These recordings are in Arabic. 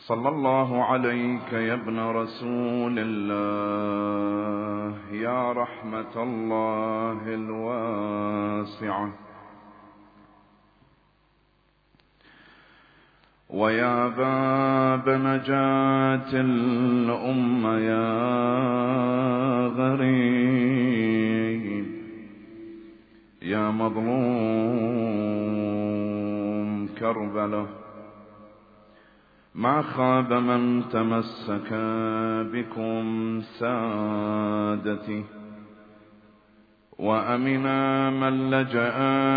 صلى الله عليك يا ابن رسول الله يا رحمة الله الواسعة، ويا باب نجاة الأمة يا غريب، يا مظلوم كربلاء. ما خاب من تمسك بكم سادتي، وأمنا من لجأ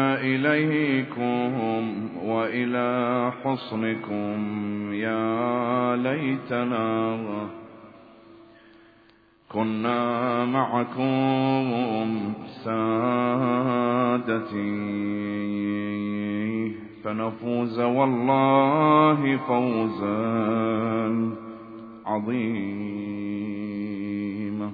إليكم وإلى حصنكم. يا ليتنا كنا معكم سادتي، فنفوز والله فوزا عظيما.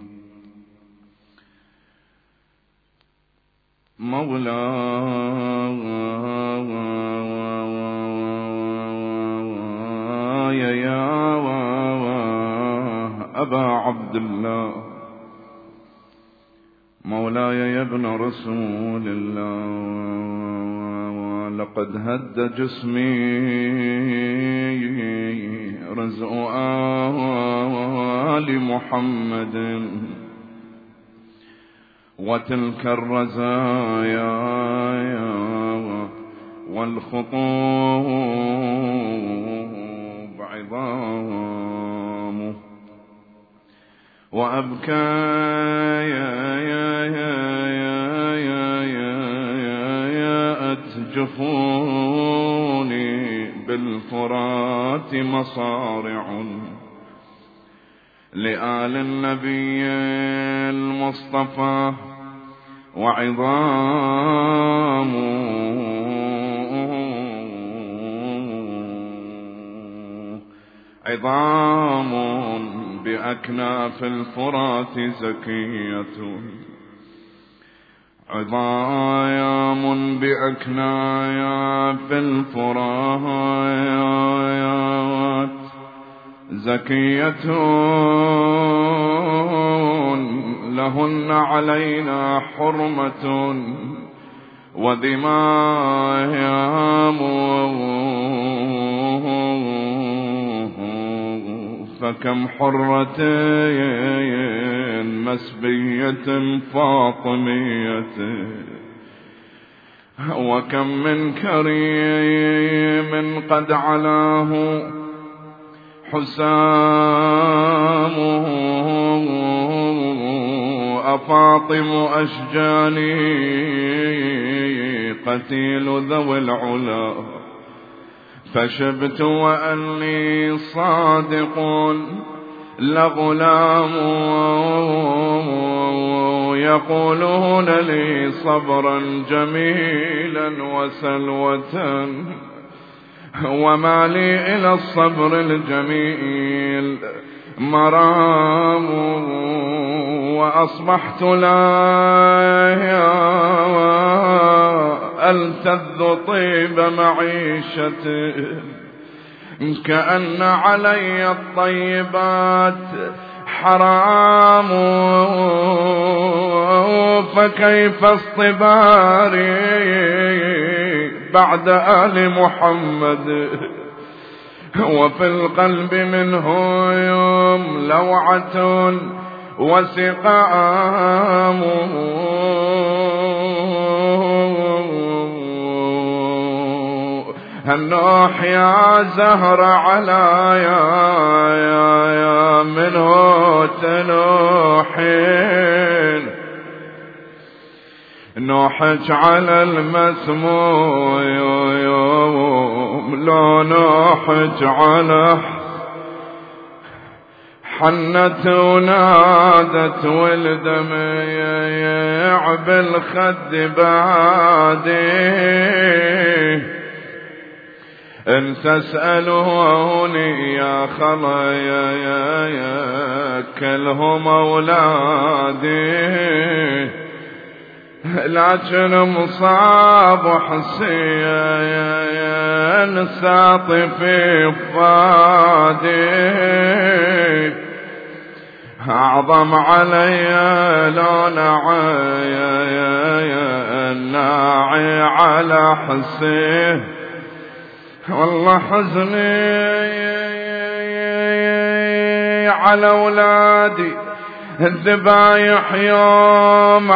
مولاي يا أبا عبد الله، مولاي يا ابن رسول الله، لقد هد جسمي رزء آل محمد، وتلك الرزايا والخطوب عظام، وأبكايات جفوني بالفرات مصارع لآل النبي المصطفى، وعظام عظام بأكناف الفرات زكية، عظام بأكناف الفرات زكية، لهن علينا حرمة ودماء، فكم حرة مسبية فاطمية، وكم من كريم قد علاه حسامه، أفاطم أشجاني قتيل ذوي العلا، فشبت وأني صادق لغلام، يقولون لي صبرا جميلا وسلوة، وما لي إلى الصبر الجميل مرام، وأصبحت لا ألتذ طيب معيشة، كأن علي الطيبات حرام، فكيف اصطباري بعد آل محمد، وفي القلب منهم لوعة وسقام، النوح يا زهر على يا منه تنوحين، نوحك على المسموم، لو نوحك على حنت ونادت والدمع بالخد بادي، إن تسألوني يا خلايا كلهم أولادي، لكن مصاب حسين ساطي في فادي، أعظم علي لو ناعي على حسين. والله حزني على أولادي الذبايح يوم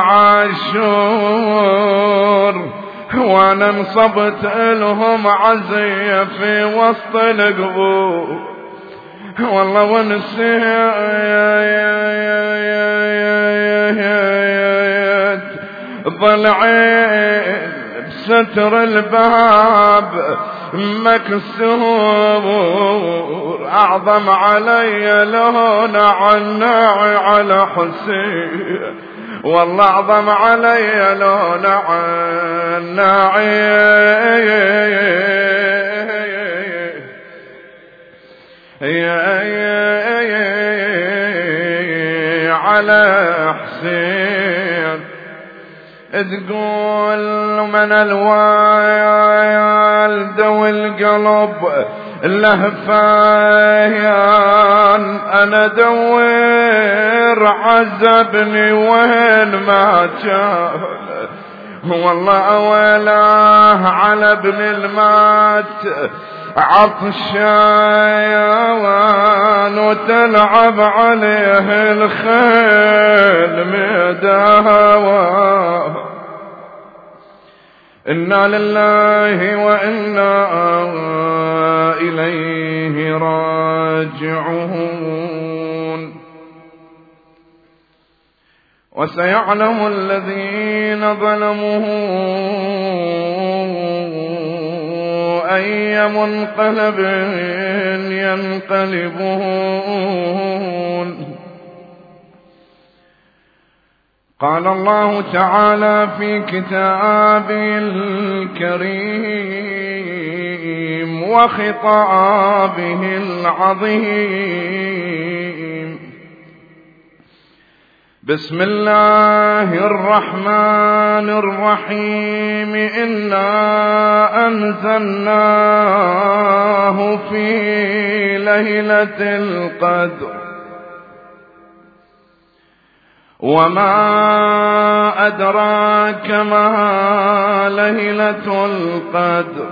عاشور، وانا انصبت لهم عزية في وسط القبور. والله ونسيت ضلعين بستر الباب مكسور، أعظم علي لو ناعي على حسين. والله أعظم علي لو ناعي على حسين. تقول من الوالد والقلب لهفان، أنا دور عذبني وين ما كان. والله أولاه على ابن المات عطشان، وتلعب عليه الخيل مداوى. إنا لله وإنا إليه راجعون. وسيعلم الذين ظلموا أي منقلب ينقلبون. قال الله تعالى في كتابه الكريم وخطابه العظيم: بسم الله الرحمن الرحيم. إنا أنزلناه في ليلة القدر، وما أدراك ما ليلة القدر.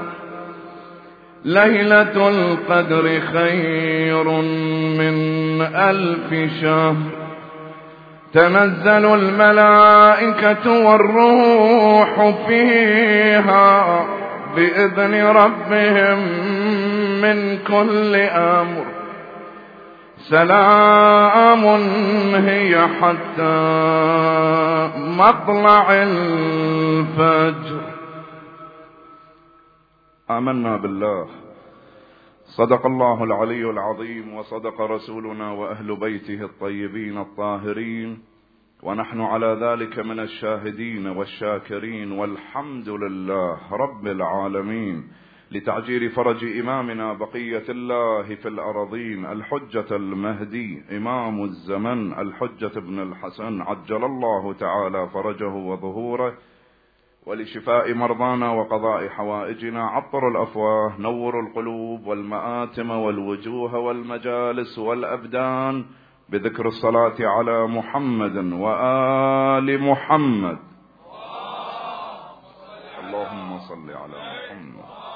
ليلة القدر خير من 1000 شهر. تنزل الملائكة والروح فيها بإذن ربهم من كل أمر. سلام هي حتى مطلع الفجر. آمنا بالله، صدق الله العلي العظيم، وصدق رسولنا وأهل بيته الطيبين الطاهرين، ونحن على ذلك من الشاهدين والشاكرين، والحمد لله رب العالمين. لتعجيل فرج إمامنا بقية الله في الأرضين الحجة المهدي إمام الزمن الحجة ابن الحسن، عجل الله تعالى فرجه وظهوره، ولشفاء مرضانا وقضاء حوائجنا. عطر الأفواه، نور القلوب والمآتم والوجوه والمجالس والأبدان بذكر الصلاة على محمد وآل محمد. اللهم صل على محمد.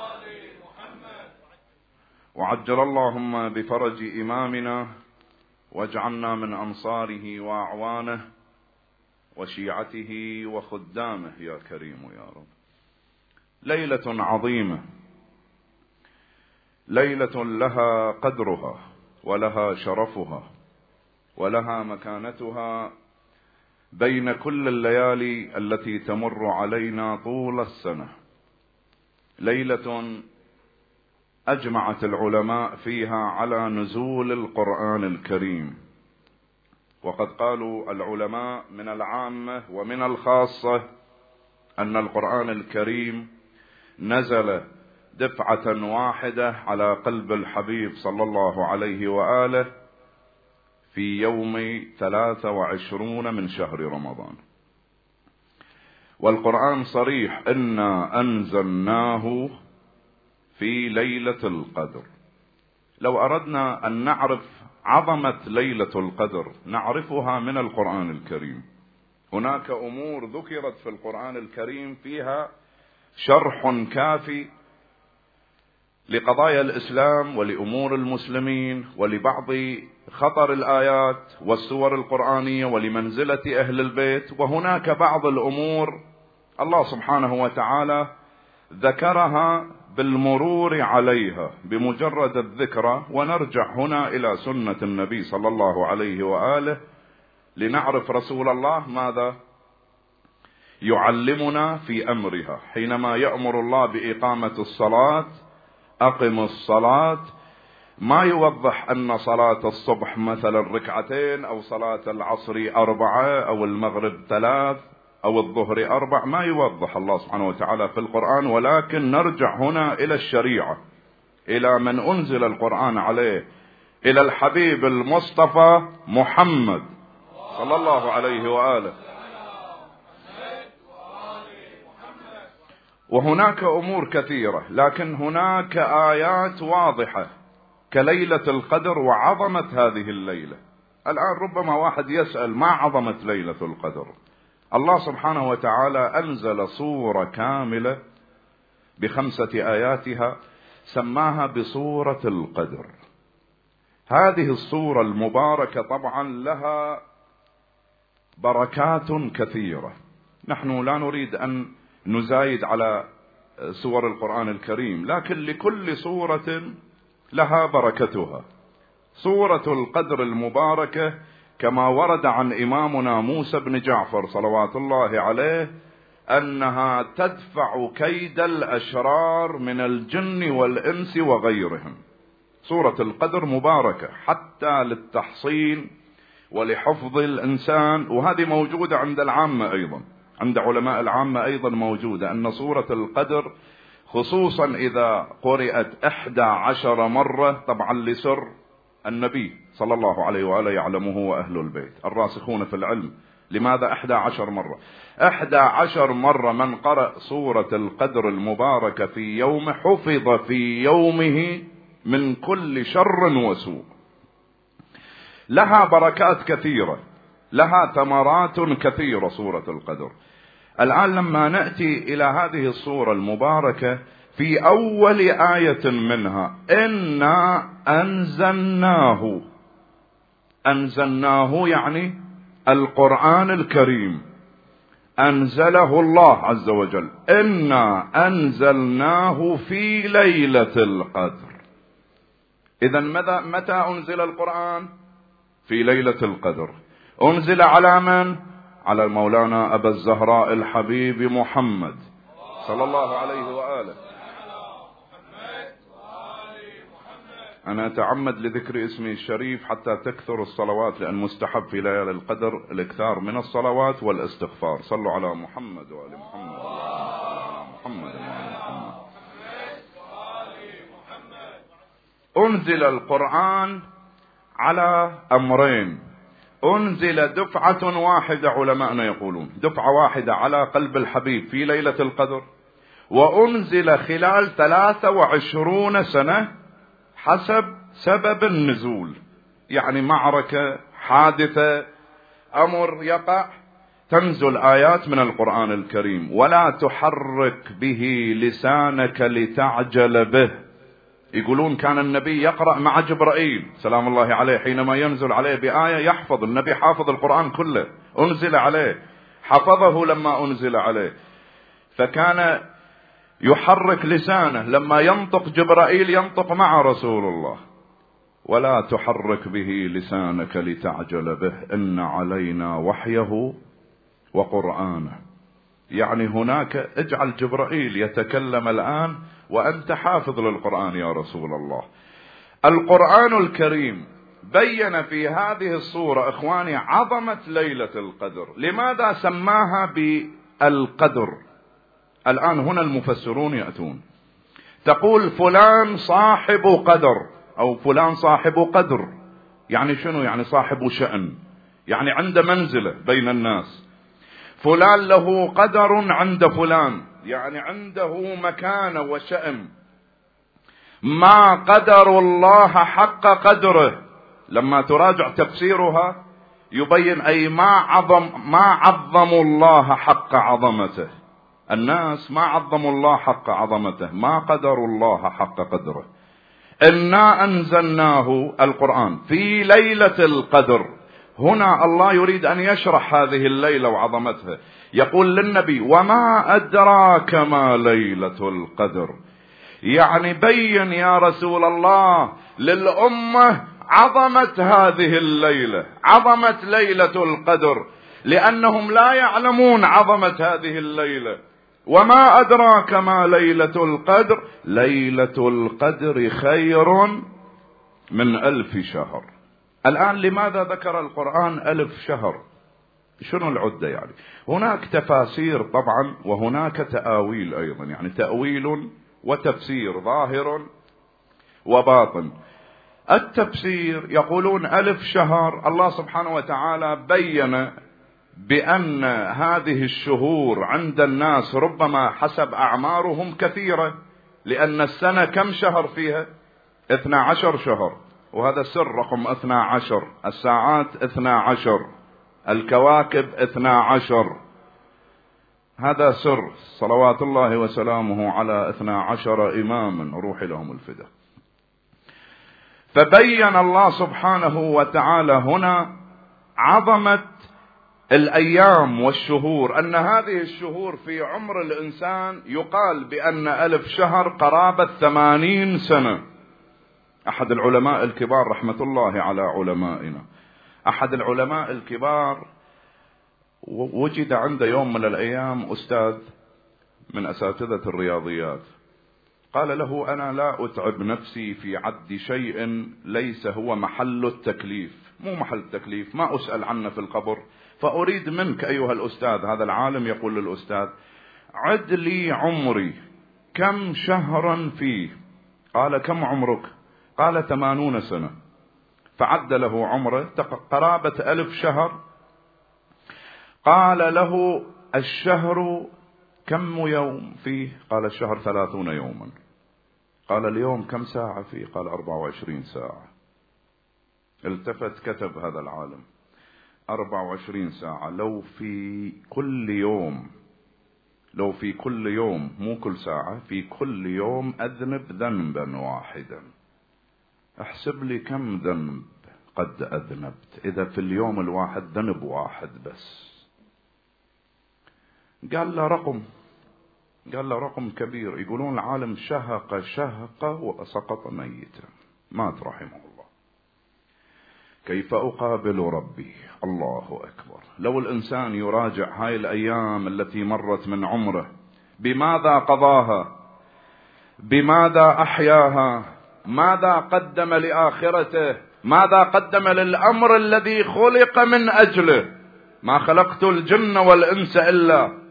وعجل اللهم بفرج إمامنا، واجعلنا من أنصاره وأعوانه وشيعته وخدامه يا كريم يا رب. ليلة عظيمة، ليلة لها قدرها ولها شرفها ولها مكانتها بين كل الليالي التي تمر علينا طول السنة. ليلة أجمعت العلماء فيها على نزول القرآن الكريم. وقد قالوا العلماء من العامة ومن الخاصة أن القرآن الكريم نزل دفعة واحدة على قلب الحبيب صلى الله عليه وآله في يوم 23 من شهر رمضان. والقرآن صريح: إنا أنزلناه في ليلة القدر. لو أردنا أن نعرف عظمة ليلة القدر نعرفها من القرآن الكريم. هناك أمور ذكرت في القرآن الكريم فيها شرح كافي لقضايا الإسلام ولأمور المسلمين ولبعض خطر الآيات والسور القرآنية ولمنزلة أهل البيت. وهناك بعض الأمور الله سبحانه وتعالى ذكرها بالمرور عليها بمجرد الذكرى، ونرجع هنا إلى سنة النبي صلى الله عليه وآله لنعرف رسول الله ماذا يعلمنا في أمرها. حينما يأمر الله بإقامة الصلاة: أقم الصلاة، ما يوضح أن صلاة الصبح مثلا ركعتين، أو صلاة العصر 4، أو المغرب 3، أو الظهر 4. ما يوضح الله سبحانه وتعالى في القرآن، ولكن نرجع هنا إلى الشريعة، إلى من أنزل القرآن عليه، إلى الحبيب المصطفى محمد صلى الله عليه وآله. وهناك أمور كثيرة، لكن هناك آيات واضحة كليلة القدر وعظمة هذه الليلة. الآن ربما واحد يسأل: ما عظمة ليلة القدر؟ الله سبحانه وتعالى أنزل سورة كاملة ب5 آياتها سماها بسورة القدر. هذه السورة المباركة طبعا لها بركات كثيرة. نحن لا نريد أن نزايد على سور القرآن الكريم، لكن لكل سورة لها بركتها. سورة القدر المباركة كما ورد عن إمامنا موسى بن جعفر صلوات الله عليه أنها تدفع كيد الأشرار من الجن والإنس وغيرهم. سورة القدر مباركة حتى للتحصين ولحفظ الإنسان، وهذه موجودة عند العامة أيضا، عند علماء العامة أيضا موجودة، أن سورة القدر خصوصا إذا قرأت 11 مرة، طبعا لسر النبي صلى الله عليه وآله يعلمه وأهل البيت الراسخون في العلم. لماذا 11 مرة؟ 11 مرة من قرأ سورة القدر المباركة في يوم حفظ في يومه من كل شر وسوء. لها بركات كثيرة، لها ثمرات كثيرة سورة القدر. الآن لما نأتي إلى هذه السورة المباركة في أول آية منها: إنا أنزلناه. أنزلناه يعني القرآن الكريم أنزله الله عز وجل. إنا أنزلناه في ليلة القدر. إذن متى أنزل القرآن؟ في ليلة القدر. أنزل على من؟ على مولانا أبا الزهراء الحبيب محمد صلى الله عليه وآله. أنا أتعمد لذكر اسمه الشريف حتى تكثر الصلوات، لأن مستحب في ليالي القدر الإكثار من الصلوات والاستغفار. صلوا على محمد وآل محمد. محمد وآل محمد. أنزل القرآن على أمرين: أنزل دفعة واحدة، علماءنا يقولون دفعة واحدة على قلب الحبيب في ليلة القدر، وأنزل خلال 23 سنة حسب سبب النزول. يعني معركة، حادثة، أمر يقع، تنزل آيات من القرآن الكريم. ولا تحرك به لسانك لتعجل به. يقولون كان النبي يقرأ مع جبرائيل سلام الله عليه، حينما ينزل عليه بآية يحفظ. النبي حافظ القرآن كله، أنزل عليه، حفظه لما أنزل عليه، فكان يحرك لسانه لما ينطق جبرائيل ينطق مع رسول الله. ولا تحرك به لسانك لتعجل به إن علينا وحيه وقرآنه. يعني هناك اجعل جبرائيل يتكلم الآن وأنت حافظ للقرآن يا رسول الله. القرآن الكريم بين في هذه الصورة إخواني عظمة ليلة القدر. لماذا سماها بالقدر؟ الآن هنا المفسرون يأتون، تقول فلان صاحب قدر أو فلان صاحب قدر. يعني شنو؟ يعني صاحب شأن، يعني عنده منزلة بين الناس. فلان له قدر عند فلان، يعني عنده مكانة وشأن. ما قدر الله حق قدره. لما تراجع تفسيرها يبين أي ما عظموا الله حق عظمته. الناس ما عظموا الله حق عظمته، ما قدروا الله حق قدره. إنا أنزلناه القرآن في ليلة القدر. هنا الله يريد أن يشرح هذه الليلة وعظمتها، يقول للنبي: وما أدراك ما ليلة القدر. يعني بين يا رسول الله للأمة عظمة هذه الليلة، عظمة ليلة القدر، لأنهم لا يعلمون عظمة هذه الليلة. وما أدراك ما ليلة القدر، ليلة القدر خير من 1000 شهر. الآن لماذا ذكر القرآن 1000 شهر؟ شنو العدة يعني؟ هناك تفاسير طبعا، وهناك تأويل أيضا، يعني تأويل وتفسير ظاهر وباطن. التفسير يقولون 1000 شهر. الله سبحانه وتعالى بين بأن هذه الشهور عند الناس ربما حسب أعمارهم كثيرة، لأن السنة كم شهر فيها؟ 12 شهر، وهذا سر رقم 12. الساعات 12، الكواكب 12، هذا سر صلوات الله وسلامه على 12 إماما روح لهم الفداء. فبين الله سبحانه وتعالى هنا عظمة الأيام والشهور، أن هذه الشهور في عمر الإنسان يقال بأن 1000 شهر قرابة 80 سنة. أحد العلماء الكبار رحمة الله على علمائنا، أحد العلماء الكبار وجد عنده يوم من الأيام أستاذ من أساتذة الرياضيات، قال له: أنا لا أتعب نفسي في عد شيء ليس هو محل التكليف، مو محل التكليف، ما أسأل عنه في القبر، فأريد منك أيها الأستاذ. هذا العالم يقول للأستاذ: عد لي عمري كم شهرا فيه. قال: كم عمرك؟ قال: 80 سنة. فعد له عمره قرابة 1000 شهر. قال له: الشهر كم يوم فيه؟ قال: الشهر 30 يوما. قال: اليوم كم ساعة فيه؟ قال: 24 ساعة. التفت كتب هذا العالم: 24 ساعة. لو في كل يوم مو كل ساعة، في كل يوم أذنب ذنبا واحدا، احسب لي كم ذنب قد أذنبت إذا في اليوم الواحد ذنب واحد بس. قال له رقم كبير. يقولون العالم شهق وسقط ميتا، مات رحمه الله. كيف أقابل ربي؟ الله أكبر. لو الإنسان يراجع هاي الأيام التي مرت من عمره، بماذا قضاها؟ بماذا أحياها؟ ماذا قدم لآخرته؟ ماذا قدم للأمر الذي خلق من أجله؟ ما خلقت الجن والإنس إلا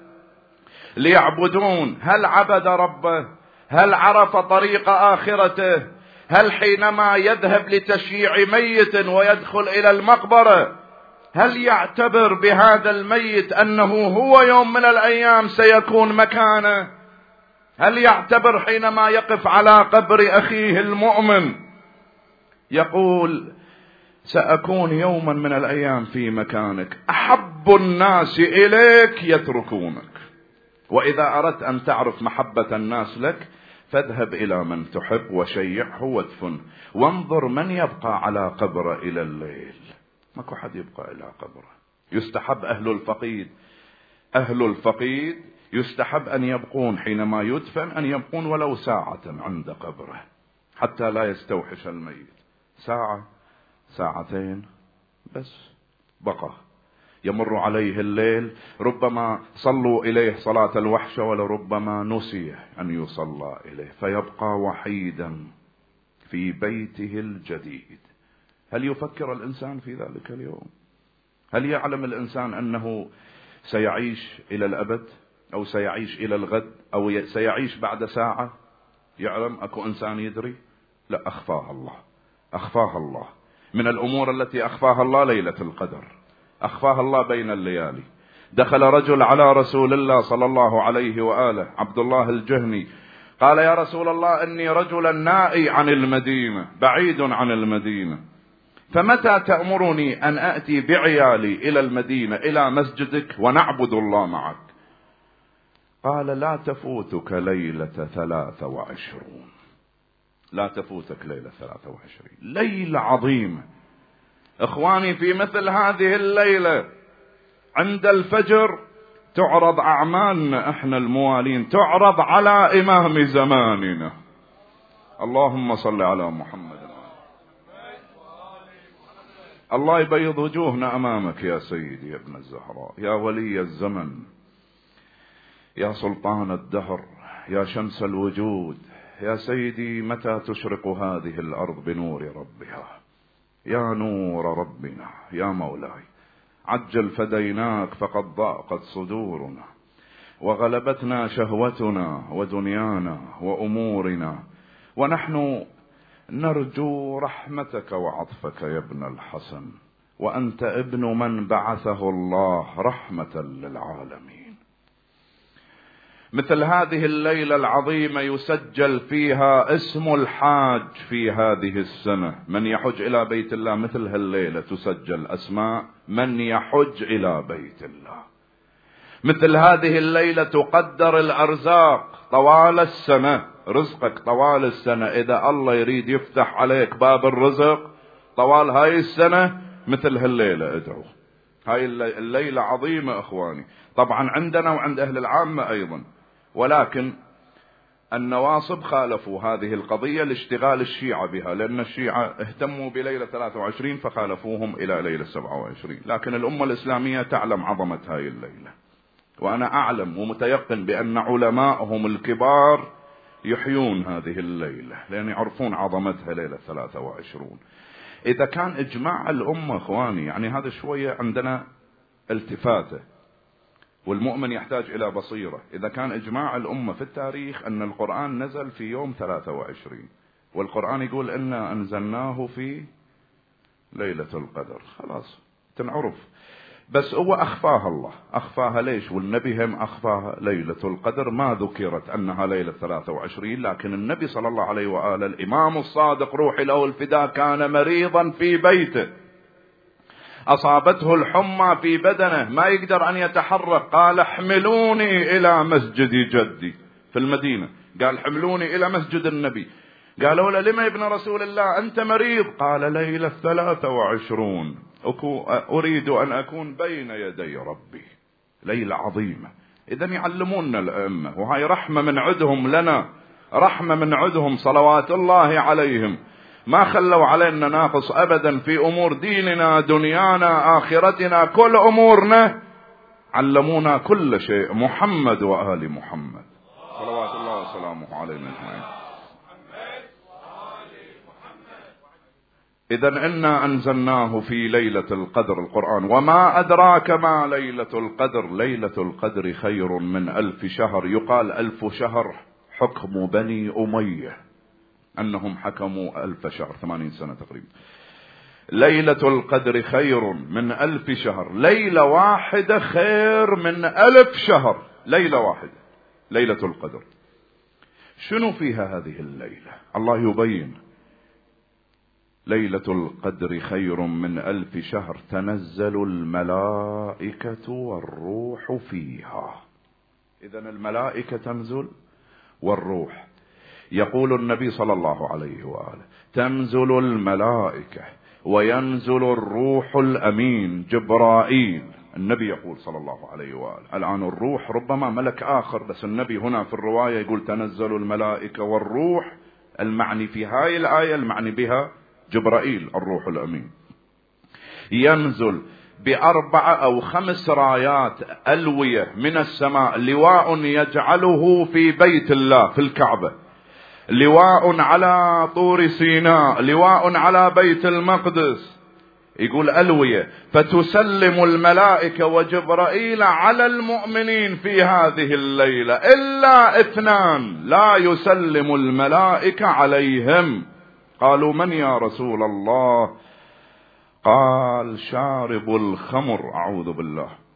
ليعبدون. هل عبد ربه؟ هل عرف طريق آخرته؟ هل حينما يذهب لتشييع ميت ويدخل إلى المقبرة هل يعتبر بهذا الميت أنه هو يوم من الأيام سيكون مكانه؟ هل يعتبر حينما يقف على قبر أخيه المؤمن يقول: سأكون يوما من الأيام في مكانك، أحب الناس إليك يتركونك. وإذا أردت أن تعرف محبة الناس لك فاذهب إلى من تحب وشيعه وادفنه، وانظر من يبقى على قبره إلى الليل. ماكو حد يبقى إلى قبره. يستحب أهل الفقيد يستحب أن يبقون حينما يدفن، أن يبقون ولو ساعة عند قبره حتى لا يستوحش الميت. ساعة ساعتين بس بقى. يمر عليه الليل، ربما صلوا إليه صلاة الوحشة ولربما نسي أن يصلى إليه، فيبقى وحيدا في بيته الجديد. هل يفكر الإنسان في ذلك اليوم؟ هل يعلم الإنسان أنه سيعيش إلى الأبد أو سيعيش إلى الغد أو سيعيش بعد ساعة؟ يعلم؟ أكو إنسان يدري؟ لا، أخفاها الله. من الأمور التي أخفاها الله ليلة القدر، أخفاها الله بين الليالي. دخل رجل على رسول الله صلى الله عليه وآله، عبد الله الجهني، قال يا رسول الله إني رجلا نائي عن المدينة، بعيد عن المدينة، فمتى تأمرني أن أأتي بعيالي إلى المدينة إلى مسجدك ونعبد الله معك؟ قال لا تفوتك ليلة 23. لا تفوتك ليلة 23، ليلة عظيمة إخواني. في مثل هذه الليلة عند الفجر تعرض أعمالنا إحنا الموالين، تعرض على إمام زماننا. اللهم صل على محمد. الله يبيض وجوهنا أمامك يا سيدي يا ابن الزهراء، يا ولي الزمن، يا سلطان الدهر، يا شمس الوجود، يا سيدي متى تشرق هذه الأرض بنور ربها؟ يا نور ربنا يا مولاي، عجل فديناك فقد ضاقت صدورنا وغلبتنا شهوتنا ودنيانا وأمورنا، ونحن نرجو رحمتك وعطفك يا ابن الحسن، وأنت ابن من بعثه الله رحمة للعالمين. مثل هذه الليلة العظيمة يسجل فيها اسم الحاج في هذه السنة. من يحج إلى بيت الله مثل هالليلة تسجل أسماء من يحج إلى بيت الله. مثل هذه الليلة تقدر الأرزاق طوال السنة، رزقك طوال السنة. إذا الله يريد يفتح عليك باب الرزق طوال هاي السنة مثل هالليلة ادعو. هاي الليلة عظيمة أخواني، طبعا عندنا وعند أهل العامة أيضا، ولكن النواصب خالفوا هذه القضية لاشتغال الشيعة بها، لأن الشيعة اهتموا بليلة 23 فخالفوهم إلى ليلة 27. لكن الأمة الإسلامية تعلم عظمة هاي الليلة، وأنا أعلم ومتيقن بأن علماءهم الكبار يحيون هذه الليلة لأن يعرفون عظمتها ليلة 23. إذا كان إجماع الأمة إخواني، يعني هذا شوية عندنا التفاتة، والمؤمن يحتاج إلى بصيرة. إذا كان إجماع الأمة في التاريخ أن القرآن نزل في يوم 23، والقرآن يقول إنا أنزلناه في ليلة القدر، خلاص تنعرف. بس هو أخفاها الله، أخفاها ليش؟ والنبي هم أخفاها. ليلة القدر ما ذكرت أنها ليلة 23، لكن النبي صلى الله عليه وآله الإمام الصادق روحي له الفداء كان مريضا في بيته، أصابته الحمى في بدنه ما يقدر أن يتحرك، قال احملوني إلى مسجد جدي في المدينة، قال حملوني إلى مسجد النبي. قالوا له لما ابن رسول الله أنت مريض؟ قال ليلة 23 أريد أن أكون بين يدي ربي. ليلة عظيمة. إذن يعلموننا الأئمة، وهي رحمة من عدهم لنا، رحمة من عدهم صلوات الله عليهم، ما خلوا علينا ناقص أبدا في أمور ديننا دنيانا آخرتنا، كل أمورنا علمونا كل شيء. محمد وآل محمد صلوات الله وسلامه علينا أجمعين. إذن إنا أنزلناه في ليلة القدر القرآن، وما أدراك ما ليلة القدر؟ ليلة القدر خير من 1000 شهر. يقال 1000 شهر حكم بني أمية، أنهم حكموا 1000 شهر 80 سنة تقريبا. ليلة القدر خير من 1000 شهر، ليلة واحدة خير من 1000 شهر، ليلة واحدة ليلة القدر. شنو فيها هذه الليلة؟ الله يبين. ليلة القدر خير من 1000 شهر، تنزل الملائكة والروح فيها. إذن الملائكة تنزل والروح. يقول النبي صلى الله عليه وآله تنزل الملائكة وينزل الروح الأمين جبرائيل. النبي يقول صلى الله عليه وآله. الآن الروح ربما ملك آخر، بس النبي هنا في الرواية يقول تنزل الملائكة والروح، المعني في هاي الآية المعني بها جبرائيل الروح الأمين. ينزل ب4 أو 5 رايات ألوية من السماء، لواء يجعله في بيت الله في الكعبة، لواء على طور سيناء، لواء على بيت المقدس. يقول ألوية، فتسلم الملائكة وجبرائيل على المؤمنين في هذه الليلة، إلا 2 لا يسلم الملائكة عليهم. قالوا من يا رسول الله؟ قال شارب الخمر، أعوذ بالله،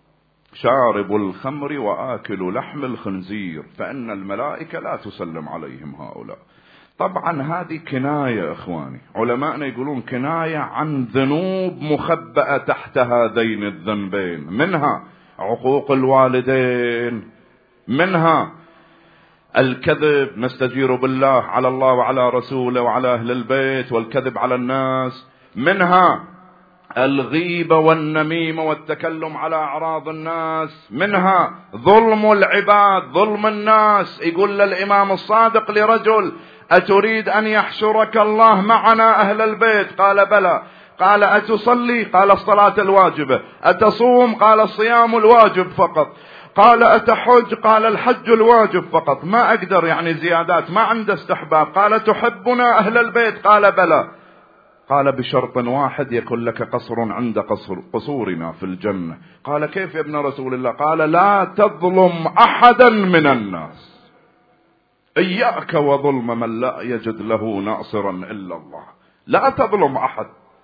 شارب الخمر وآكل لحم الخنزير فإن الملائكة لا تسلم عليهم هؤلاء. طبعا هذه كناية إخواني، علماءنا يقولون كناية عن ذنوب مخبأة تحت هذين الذنبين، منها عقوق الوالدين، منها الكذب، نستجير بالله على الله وعلى رسوله وعلى أهل البيت، والكذب على الناس، منها الغيبة والنميمة والتكلم على أعراض الناس، منها ظلم العباد، ظلم الناس. يقول للإمام الصادق لرجل: أتريد أن يحشرك الله معنا أهل البيت؟ قال: بلى. قال: أتصلي؟ قال: الصلاة الواجبة. أتصوم؟ قال: الصيام الواجب فقط. قال: أتحج؟ قال: الحج الواجب فقط، ما أقدر يعني زيادات، ما عنده استحباب. قال: تحبنا أهل البيت؟ قال: بلى. قال: بشرط واحد، يكون لك قصر عند قصورنا في الجنة. قال: كيف يا ابن رسول الله؟ قال: لا تظلم أحدا من الناس، إياك وظلم من لا يجد له ناصرا إلا الله. لا تظلم أحد.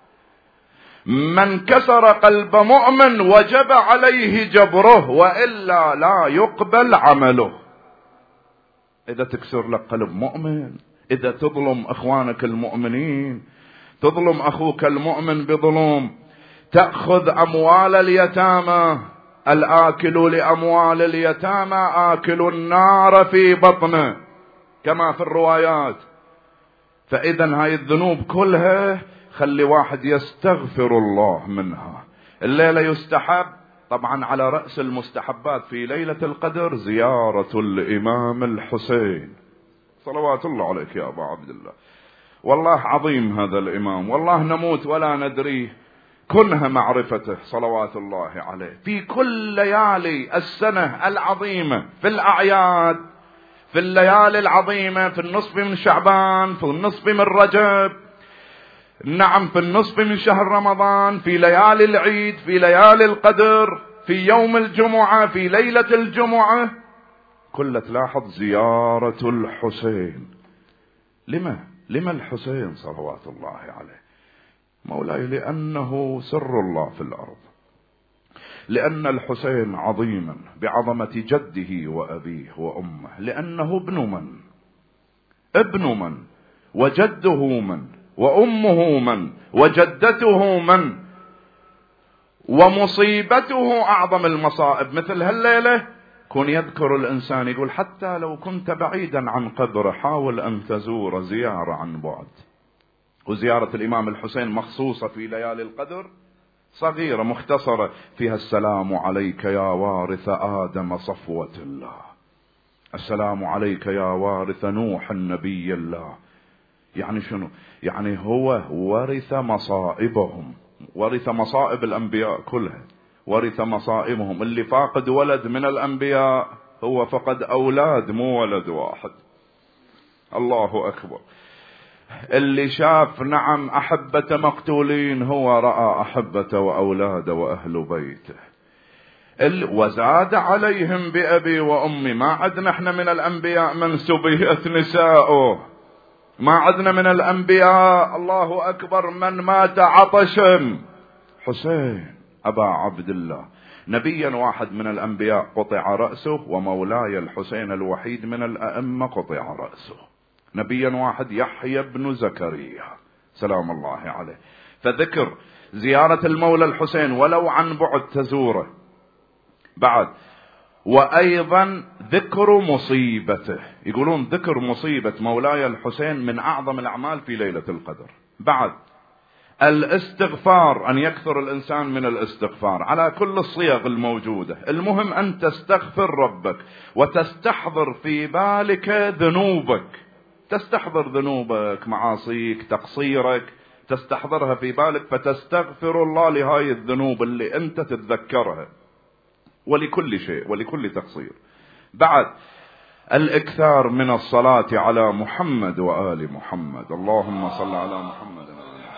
من كسر قلب مؤمن وجب عليه جبره، وإلا لا يقبل عمله. إذا تكسر لك قلب مؤمن، إذا تظلم أخوانك المؤمنين، تظلم أخوك المؤمن بظلم، تأخذ أموال اليتامى، الآكل لأموال اليتامى آكل النار في بطنه كما في الروايات. فإذا هاي الذنوب كلها خلي واحد يستغفر الله منها. الليلة يستحب طبعا على رأس المستحبات في ليلة القدر زيارة الإمام الحسين صلوات الله عليك يا أبا عبد الله. والله عظيم هذا الإمام، والله نموت ولا ندريه كنها معرفته صلوات الله عليه. في كل ليالي السنة العظيمة، في الأعياد، في الليالي العظيمة، في النصف من شعبان، في النصف من رجب، نعم في النصف من شهر رمضان، في ليالي العيد، في ليالي القدر، في يوم الجمعة، في ليلة الجمعة، كل تلاحظ زيارة الحسين. لما الحسين صلوات الله عليه؟ مولاي لأنه سر الله في الأرض، لأن الحسين عظيما بعظمة جده وأبيه وأمه، لأنه ابن من وجده من وأمه من وجدته من، ومصيبته أعظم المصائب. مثل هالليلة كن يذكر الإنسان يقول حتى لو كنت بعيدا عن قبره حاول أن تزور زيارة عن بعد. وزيارة الإمام الحسين مخصوصة في ليالي القدر، صغيرة مختصرة، فيها السلام عليك يا وارث آدم صفوة الله، السلام عليك يا وارث نوح النبي الله. يعني شنو؟ يعني هو ورث مصائبهم، ورث مصائب الأنبياء كلها، ورث مصائبهم. اللي فاقد ولد من الأنبياء هو فقد أولاد، مو ولد واحد. الله أكبر. اللي شاف نعم أحبة مقتولين هو رأى أحبة وأولاد وأهل بيته. وزاد عليهم بأبي وأمي. ما عدنا احنا من الأنبياء من سبيت نساؤه، ما عدنا من الأنبياء الله أكبر من مات عطشا. حسين أبا عبد الله نبيا واحد من الأنبياء قطع رأسه، ومولاي الحسين الوحيد من الأئمة قطع رأسه. نبيا واحد يحيى بن زكريا سلام الله عليه. فذكر زيارة المولى الحسين ولو عن بعد تزوره. بعد وأيضا ذكر مصيبته، يقولون ذكر مصيبة مولاي الحسين من أعظم الأعمال في ليلة القدر. بعد الاستغفار، أن يكثر الإنسان من الاستغفار على كل الصيغ الموجودة. المهم أن تستغفر ربك وتستحضر في بالك ذنوبك، تستحضر ذنوبك، معاصيك، تقصيرك، تستحضرها في بالك، فتستغفر الله لهاي الذنوب اللي أنت تتذكرها، ولكل شيء ولكل تقصير. بعد الإكثار من الصلاة على محمد وآل محمد. اللهم صل على محمد.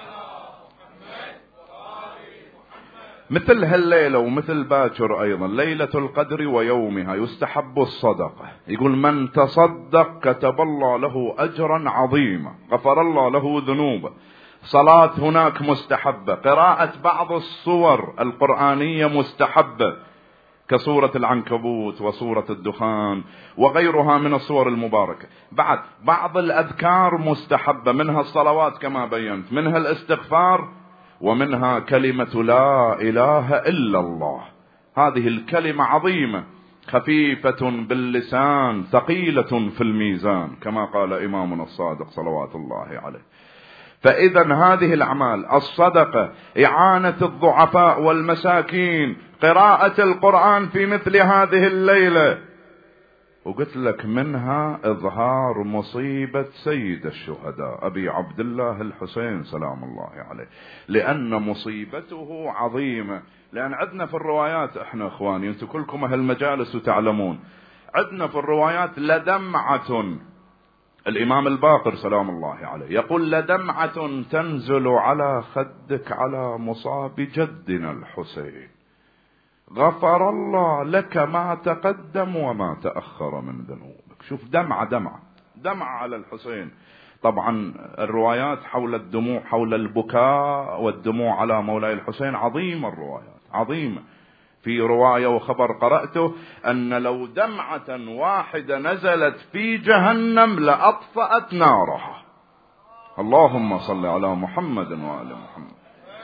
مثل هالليلة ومثل باكر أيضا ليلة القدر ويومها يستحب الصدقة. يقول من تصدق كتب الله له أجرا عظيما، غفر الله له ذنوبه. صلاة هناك مستحبة، قراءة بعض السور القرآنية مستحبة، كسورة العنكبوت وسورة الدخان وغيرها من الصور المباركة. بعد بعض الأذكار مستحبة، منها الصلوات كما بينت، منها الاستغفار، ومنها كلمة لا إله إلا الله. هذه الكلمة عظيمة خفيفة باللسان ثقيلة في الميزان كما قال إمامنا الصادق صلوات الله عليه. فإذا هذه الأعمال، الصدقة، إعانة الضعفاء والمساكين، قراءة القرآن في مثل هذه الليلة، وقلت لك منها إظهار مصيبة سيد الشهداء أبي عبد الله الحسين سلام الله عليه، لأن مصيبته عظيمة. لأن عندنا في الروايات، احنا اخواني انتم كلكم اهل المجالس وتعلمون، عندنا في الروايات لدمعة، الإمام الباقر سلام الله عليه يقول لدمعة تنزل على خدك على مصاب جدنا الحسين، غفر الله لك ما تقدم وما تأخر من ذنوبك. شوف دمعة على الحسين. طبعا الروايات حول الدموع، حول البكاء والدموع على مولاي الحسين عظيمة، الروايات عظيمة. في رواية وخبر قرأته أن لو دمعة واحدة نزلت في جهنم لأطفأت نارها. اللهم صل على محمد وآل محمد.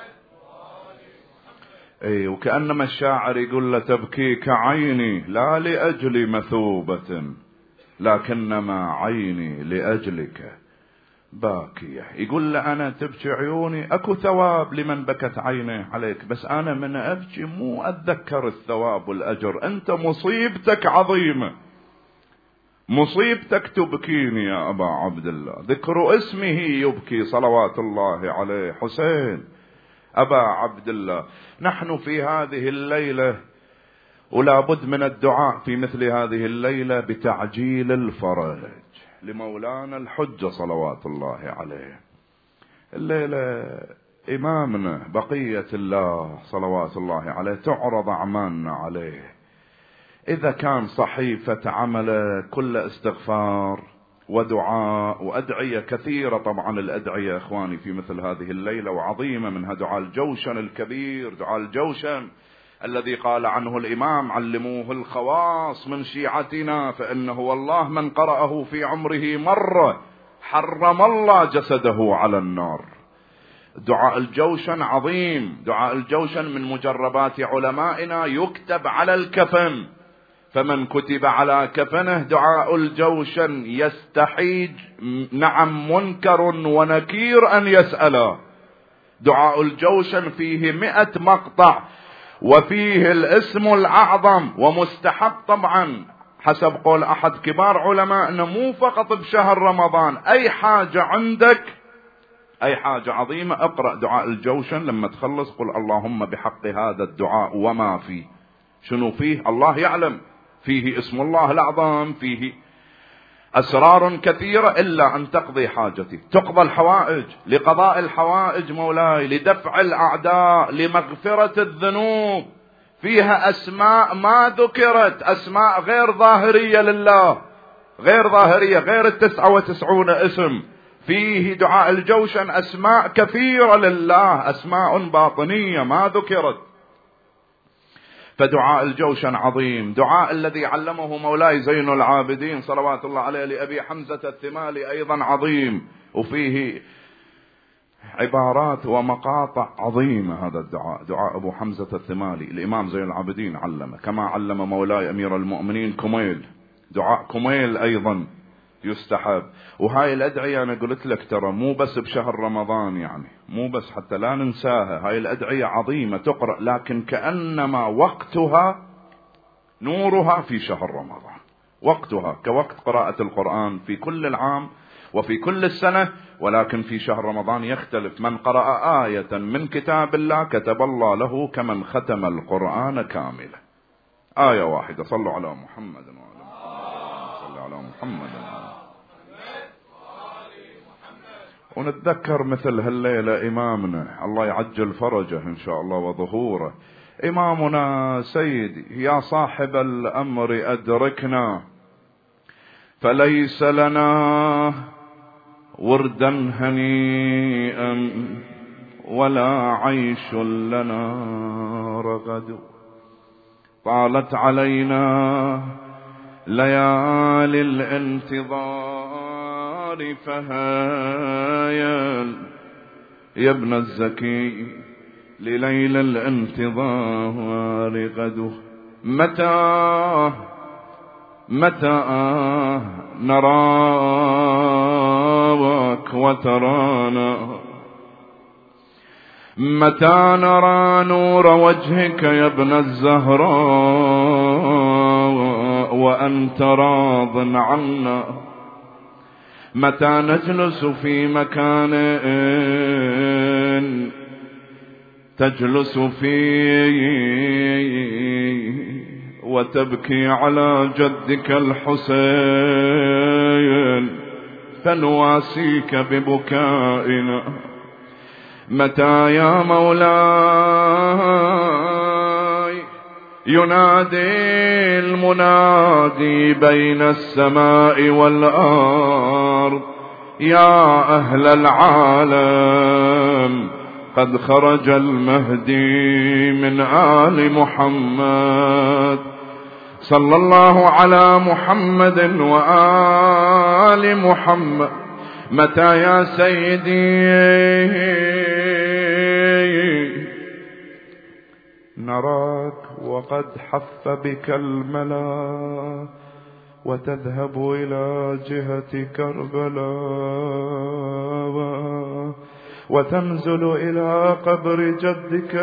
وكأنما الشاعر يقول له تبكيك عيني لا لأجل مثوبة لكنما عيني لأجلك باكية. يقول له أنا تبكي عيوني، أكو ثواب لمن بكت عينه عليك، بس أنا من أبكي مو أتذكر الثواب والأجر. أنت مصيبتك عظيمة، مصيبتك تبكيني يا أبا عبد الله، ذكر اسمه يبكي صلوات الله عليه حسين أبا عبد الله. نحن في هذه الليلة ولا بد من الدعاء في مثل هذه الليلة بتعجيل الفرج لمولانا الحجة صلوات الله عليه. الليلة إمامنا بقية الله صلوات الله عليه تعرض أعمالنا عليه. إذا كان صحيفة عمل كل استغفار ودعاء وأدعية كثيرة، طبعا الأدعية إخواني في مثل هذه الليلة وعظيمة، منها دعاء الجوشن الكبير، دعاء الجوشن الذي قال عنه الإمام علموه الخواص من شيعتنا فإنه والله من قرأه في عمره مرة حرم الله جسده على النار. دعاء الجوشن عظيم. دعاء الجوشن من مجربات علمائنا يكتب على الكفن، فمن كتب على كفنه دعاء الجوشن يستحيج نعم منكر ونكير أن يسأله. دعاء الجوشن فيه 100 مقطع وفيه الاسم الأعظم، ومستحب طبعا حسب قول أحد كبار علماء مو فقط بشهر رمضان، أي حاجة عندك، أي حاجة عظيمة اقرأ دعاء الجوشن، لما تخلص قل اللهم بحق هذا الدعاء وما فيه. شنو فيه؟ الله يعلم، فيه اسم الله الأعظم، فيه أسرار كثيرة، إلا أن تقضي حاجتي، تقضى الحوائج، لقضاء الحوائج مولاي، لدفع الأعداء، لمغفرة الذنوب. فيها أسماء ما ذكرت، أسماء غير ظاهرية لله، غير ظاهرية، غير 99 اسم. فيه دعاء الجوشن أسماء كثيرة لله، أسماء باطنية ما ذكرت. فدعاء الجوشن عظيم. دعاء الذي علمه مولاي زين العابدين صلوات الله عليه لأبي حمزة الثمالي أيضا عظيم، وفيه عبارات ومقاطع عظيمة. هذا الدعاء دعاء أبو حمزة الثمالي الإمام زين العابدين علمه، كما علم مولاي أمير المؤمنين كميل. دعاء كميل أيضا يستحب. وهاي الأدعية أنا قلت لك ترى مو بس بشهر رمضان، يعني مو بس، حتى لا ننساها. هاي الأدعية عظيمة تقرأ، لكن كأنما وقتها نورها في شهر رمضان، وقتها كوقت قراءة القرآن في كل العام وفي كل السنة، ولكن في شهر رمضان يختلف. من قرأ آية من كتاب الله كتب الله له كمن ختم القرآن كاملا. آية واحدة. صلوا على محمد وعلى محمد. صلوا على محمد. ونتذكر مثل هالليلة إمامنا الله يعجل فرجه إن شاء الله وظهوره، إمامنا سيدي يا صاحب الأمر أدركنا، فليس لنا وردا هنيئا ولا عيش لنا رغد. طالت علينا ليالي الانتظار فهايا يا ابن الزكي لليل الانتظار غدو. متى نراك وترانا، متى نرى نور وجهك يا ابن الزهراء وأنت راض عنا، متى نجلس في مكان تجلس فيه وتبكي على جدك الحسين فنواسيك ببكائنا. متى يا مولاي ينادي المنادي بين السماء والأرض يا أهل العالم قد خرج المهدي من آل محمد، صلى الله على محمد وآل محمد. متى يا سيدي نراك وقد حف بك الملا وتذهب إلى جهة كربلاء وتنزل إلى قبر جدك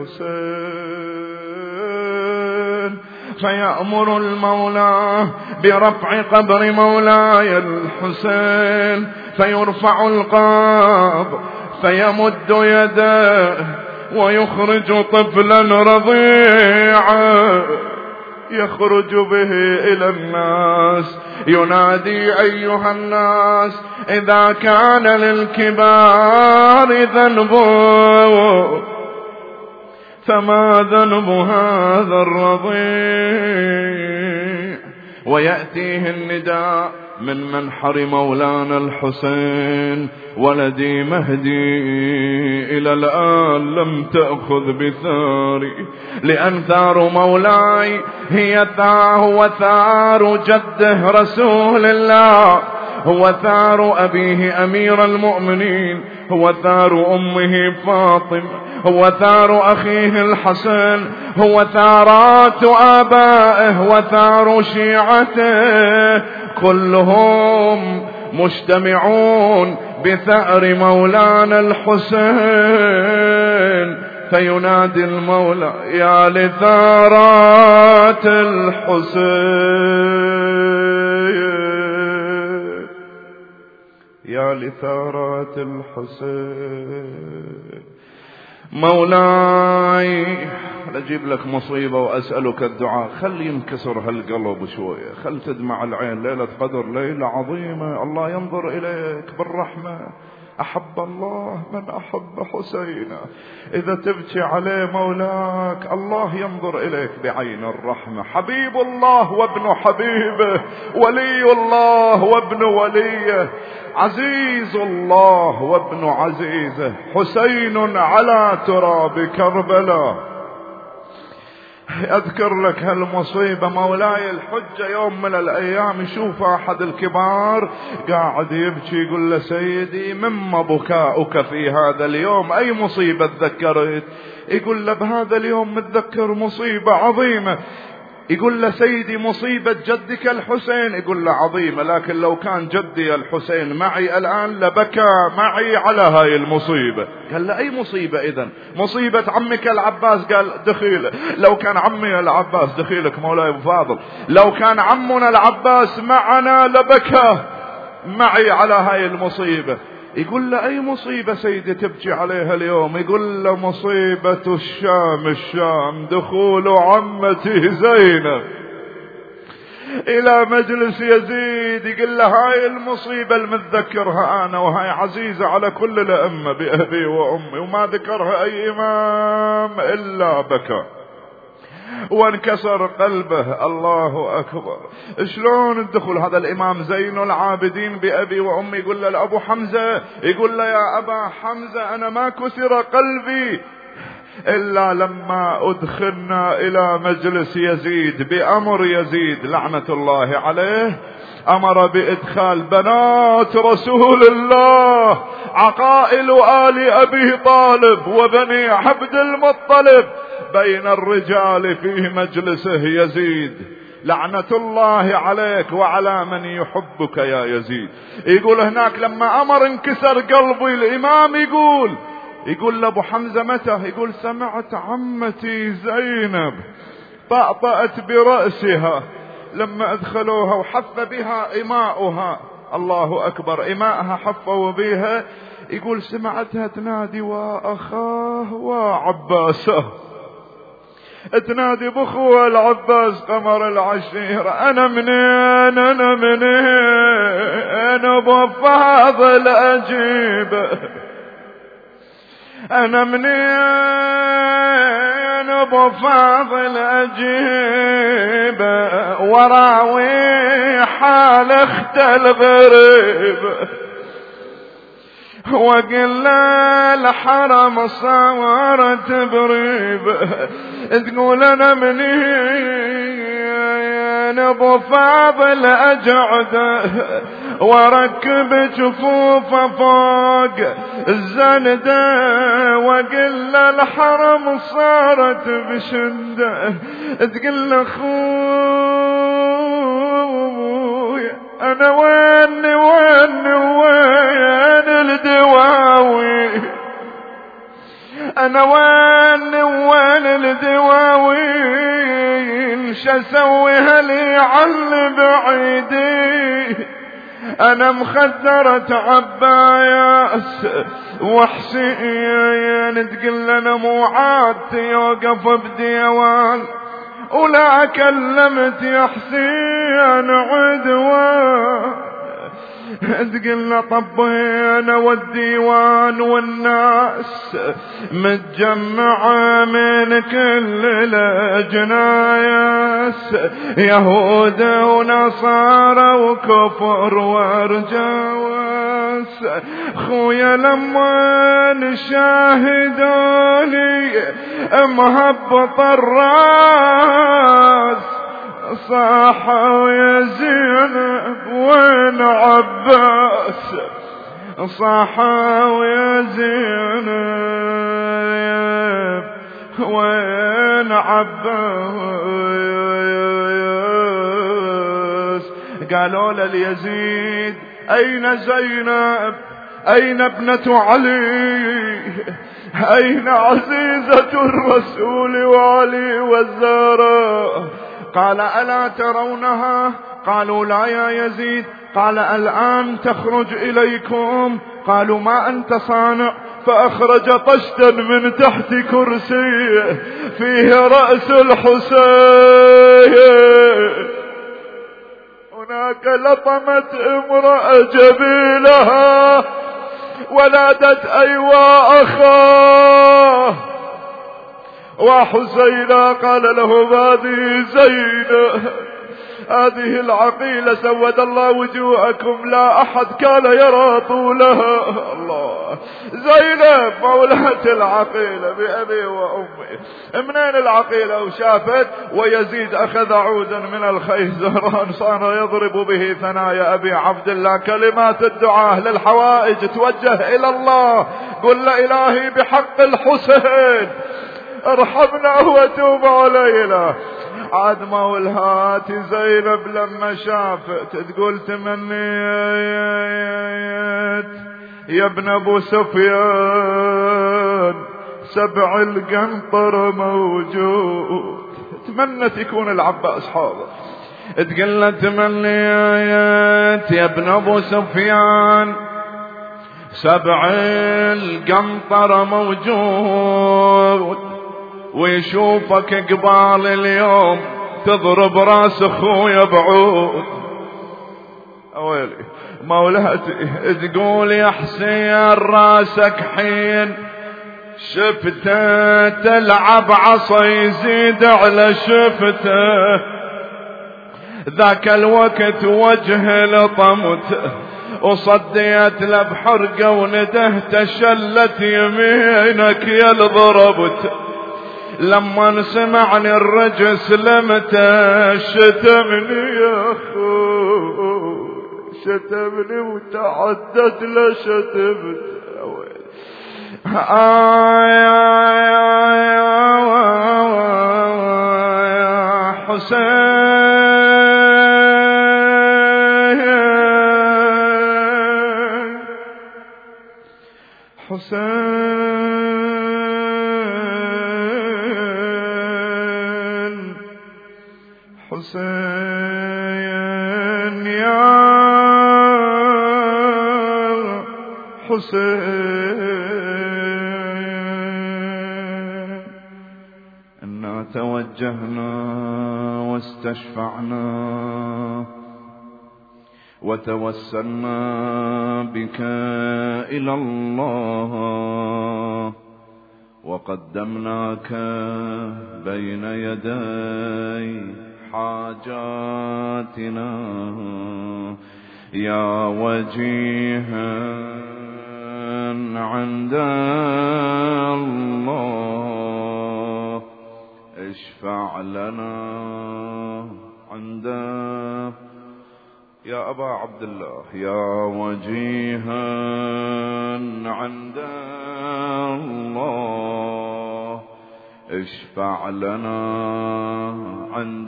الحسين فيأمر المولى برفع قبر مولاي الحسين فيرفع القبر فيمد يده ويخرج طفلا رضيعا يخرج به إلى الناس ينادي أيها الناس إذا كان للكبار ذنب فما ذنب هذا الرضيع. ويأتيه النداء من منحر مولانا الحسين ولدي مهدي إلى الآن لم تأخذ بثاري، لأن ثار مولاي هو ثار جده رسول الله، هو ثار أبيه أمير المؤمنين، هو ثار أمه فاطمة، هو ثار أخيه الحسن، هو ثارات آبائه وثار شيعته كلهم مجتمعون بثأر مولانا الحسين. فينادي المولى يا لثارات الحسين، يا لثارات الحسين. مولاي أجيب لك مصيبة وأسألك الدعاء، خل ينكسر هالقلب شوية، خل تدمع العين، ليلة قدر ليلة عظيمة، الله ينظر إليك بالرحمة. أحب الله من أحب حسينا، إذا تبكي عليه مولاك الله ينظر إليك بعين الرحمة. حبيب الله وابن حبيبه، ولي الله وابن وليه، عزيز الله وابن عزيزه، حسين على تراب كربلاء. أذكر لك هالمصيبة مولاي الحجة، يوم من الأيام يشوف أحد الكبار قاعد يبكي، يقول له سيدي مما بكاؤك في هذا اليوم، أي مصيبة تذكرت؟ يقول له بهذا اليوم متذكر مصيبة عظيمة. يقول له سيدي مصيبة جدك الحسين؟ يقول له عظيمة، لكن لو كان جدي الحسين معي الآن لبكى معي على هاي المصيبة. قال له أي مصيبة إذن؟ مصيبة عمك العباس. قال دخيله، لو كان عمي العباس، دخيلك مولاي أبو فاضل، لو كان عمنا العباس معنا لبكى معي على هاي المصيبة. يقول له أي مصيبة سيدي تبكي عليها اليوم؟ يقول له مصيبة الشام، دخول عمتي زينب إلى مجلس يزيد. يقول له هاي المصيبة المتذكرها أنا، وهاي عزيزة على كل الأئمة بأبي وأمي، وما ذكرها أي إمام إلا بكى وانكسر قلبه. الله أكبر. شلون الدخول؟ هذا الإمام زين العابدين بأبي وأمي. يقول له لأبو حمزة، يقول له يا أبا حمزة أنا ما كسر قلبي إلا لما أدخلنا إلى مجلس يزيد بأمر يزيد لعنة الله عليه، أمر بإدخال بنات رسول الله عقائل آل أبي طالب وبني عبد المطلب بين الرجال في مجلسه يزيد لعنة الله عليك وعلى من يحبك يا يزيد. يقول هناك لما أمر انكسر قلبي الإمام، يقول لأبو حمزة متى؟ يقول سمعت عمتي زينب طأطأت برأسها لما أدخلوها وحف بها إماؤها، الله أكبر، إماءها حفوا بها. يقول سمعتها تنادي وأخاه وعباسه، تنادي بأخوة العباس قمر العشيرة، أنا منين أنا منين أبو فاضل أجيبه، أنا منين أبو فاضل أجيبه وراوي حال اخت الغريب، وقل الحرم صارت بريب. تقول أنا منين أبو فاضل أجعده وركب جفوفه فوق الزندة، وقل الحرم صارت بشدة. تقول أخوي أنا وين الدواوي، أنا وين الدواوين، شسويها لي عل بعيدي، أنا مخدرة عباس وحسين. تقول أنا مو عادتي يوقف بديوان ولا كلمت يا حسين عدوان. تقلنا طبينا والديوان والناس متجمعة من كل الأجناس، يهود ونصارى وكفر ورجاوس. خويا لما نشاهدوني مهبط الراس، صاحوا يا زينب وين عباس، صاحوا يا زينب وين عباس. قالوا لليزيد أين زينب، أين ابنة علي، أين عزيزة الرسول وعلي والزهراء؟ قال ألا ترونها؟ قالوا لا يا يزيد. قال الآن تخرج إليكم. قالوا ما أنت صانع؟ فأخرج طشتا من تحت كرسيه فيه رأس الحسين. هناك لطمت امرأة جبيلها ولدت أيوا أخاه وحسينا. قال له هذه زينب، هذه العقيلة سود الله وجوهكم، لا أحد كان يرى طولها. الله، زينب مولاة العقيلة بأبي وأمي. منين العقيلة؟ وشافت. ويزيد أخذ عودا من الخيزران صار يضرب به ثنايا أبي عبد الله. كلمات الدعاء للحوائج توجه إلى الله، قل إلهي بحق الحسين ارحمنا وتوب علينا. عاد مولهات زينب لما شافت تقول تمنيت يا ابن ابو سفيان سبع القنطر موجود. تمنت يكون العباس حاضر. تقول تمنيت يا ابن ابو سفيان سبع القنطر موجود ويشوفك قبال اليوم تضرب راس اخويا بعود. اويلي مولاتي تقول يا حسين راسك حين شفته تلعب عصا يزيد على شفته. ذاك الوقت وجه لطمته وصديت له بحرقه وندهت شلت يمينك يا اللي ضربت. لما سمعني الرجس لمتى شتمني يا أخو، شتمني وتعدد لشتمت يا حسين، حسين، حسين يا حسين. إنا توجهنا واستشفعنا وتوسلنا بك إلى الله، وقدمناك بين يدي حاجاتنا يا وجيها عند الله، اشفع لنا عند يا أبا عبد الله، يا وجيها عند الله، اشفع لنا عند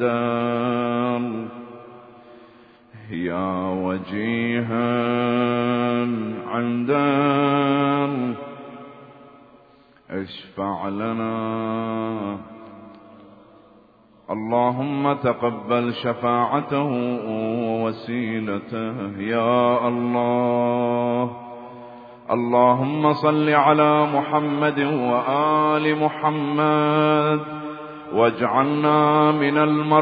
يا وجيها عند اشفع لنا. اللهم تقبل شفاعته ووسيلته يا الله. اللهم صل على محمد وآل محمد، واجعلنا من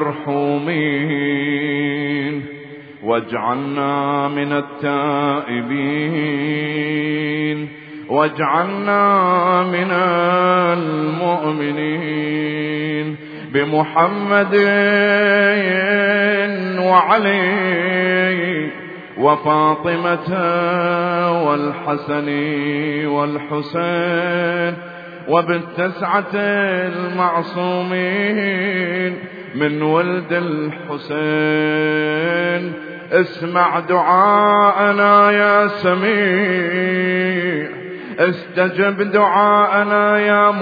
المرحومين، واجعلنا من التائبين، واجعلنا من المؤمنين بمحمد وعلي وفاطمة والحسن والحسين، وبالتسعة المعصومين من ولد الحسين. اسمع دعاءنا يا سميع، استجب دعاءنا يا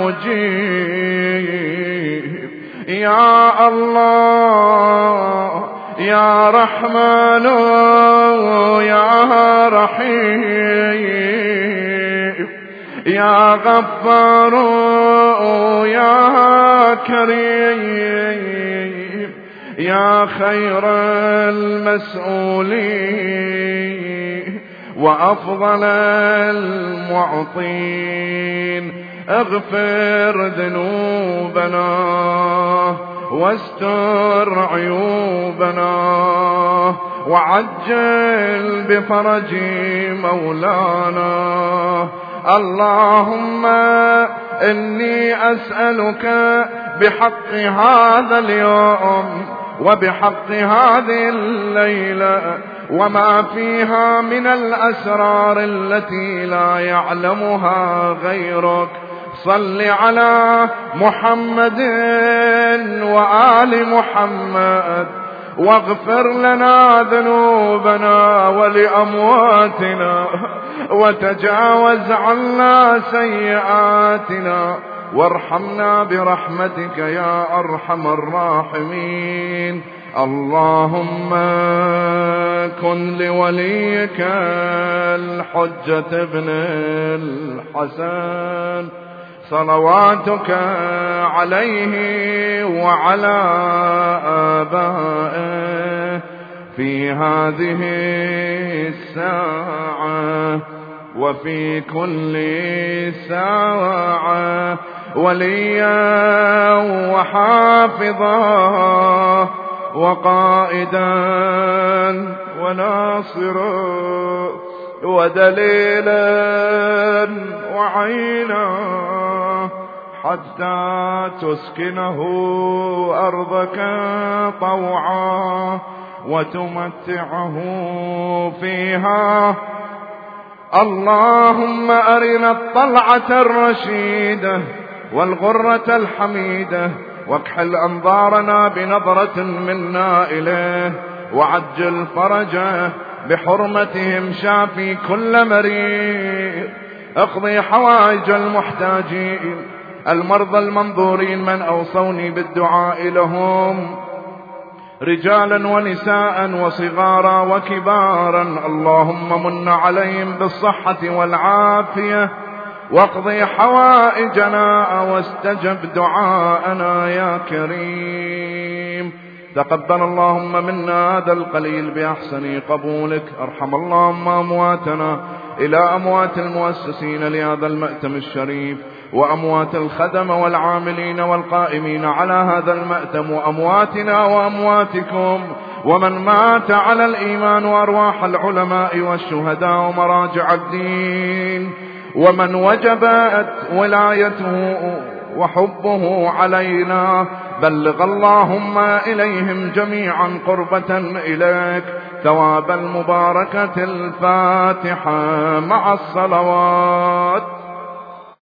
مجيب، يا الله يا رحمن يا رحيم، يا غفار يا كريم، يا خير المسؤولين وأفضل المعطين، اغفر ذنوبنا واستر عيوبنا، وعجل بفرج مولانا. اللهم إني أسألك بحق هذا اليوم وبحق هذه الليلة وما فيها من الأسرار التي لا يعلمها غيرك، صل على محمد وآل محمد، واغفر لنا ذنوبنا ولأمواتنا، وتجاوز عنا سيئاتنا، وارحمنا برحمتك يا أرحم الراحمين. اللهم كن لوليك الحجة ابن الحسن صلواتك عليه وعلى آبائه في هذه الساعة وفي كل ساعة، وليا وحافظا وقائدا وناصرا ودليلا وعينا، حتى تسكنه أرضك طوعا وتمتعه فيها. اللهم أرنا الطلعة الرشيدة والغرة الحميدة، واكحل أنظارنا بنظرة منا إليه، وعجل فرجه بحرمتهم شافي كل مريض. اقضي حوائج المحتاجين المرضى المنظورين من أوصوني بالدعاء لهم، رجالا ونساء وصغارا وكبارا، اللهم من عليهم بالصحة والعافية، واقضي حوائجنا واستجب دعاءنا يا كريم. تقبل اللهم منا هذا القليل بأحسن قبولك. ارحم اللهم أمواتنا إلى أموات المؤسسين لهذا المأتم الشريف، وأموات الخدم والعاملين والقائمين على هذا المأتم، وأمواتنا وأمواتكم، ومن مات على الإيمان، وأرواح العلماء والشهداء ومراجع الدين، ومن وجبت ولايته وحبه علينا. بلغ اللهم إليهم جميعا قربة إليك ثواب المباركة. الفاتحة مع الصلوات.